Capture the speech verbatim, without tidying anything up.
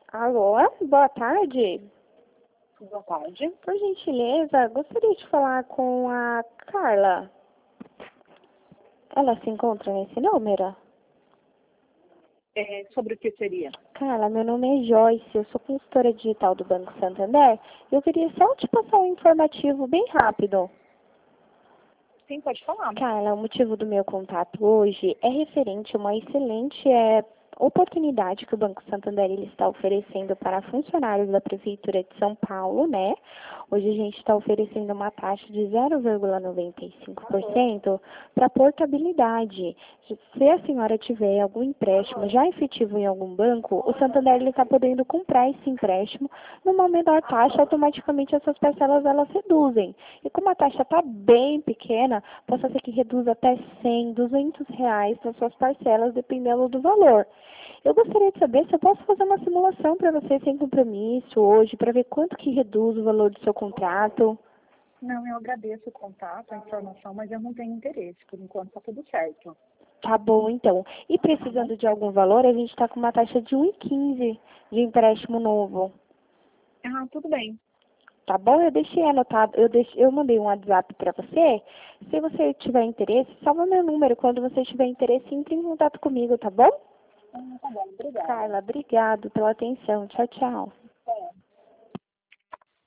Alô, boa tarde. Boa tarde. Por gentileza, gostaria de falar com a Carla. Ela se encontra nesse número? É, sobre o que seria? Carla, meu nome é Joyce, eu sou consultora digital do Banco Santander. Eu queria só te passar um informativo bem rápido. Sim, pode falar. Carla, o motivo do meu contato hoje é referente a uma excelente é, oportunidade que o Banco Santander ele está oferecendo para funcionários da Prefeitura de São Paulo, né? Hoje a gente está oferecendo uma taxa de zero vírgula noventa e cinco por cento para portabilidade. Se a senhora tiver algum empréstimo já efetivo em algum banco, o Santander ele está podendo comprar esse empréstimo numa menor taxa, automaticamente essas parcelas elas reduzem. E como a taxa está bem pequena, possa ser que reduza até cem, duzentos reais nas suas parcelas, dependendo do valor. Eu gostaria de saber se eu posso fazer uma simulação para você sem compromisso hoje, para ver quanto que reduz o valor do seu contrato. Não, eu agradeço o contato, a informação, mas eu não tenho interesse. Por enquanto está tudo certo. Tá bom, então. E Tá bom? precisando de algum valor, a gente está com uma taxa de um vírgula quinze de empréstimo novo. Ah, tudo bem. Tá bom? Eu deixei anotado, eu, deixei, eu mandei um WhatsApp para você. Se você tiver interesse, salva meu número. Quando você tiver interesse, entre em contato comigo, tá bom? Ah, tá bom, obrigada. Carla, obrigado pela atenção. Tchau, tchau. É.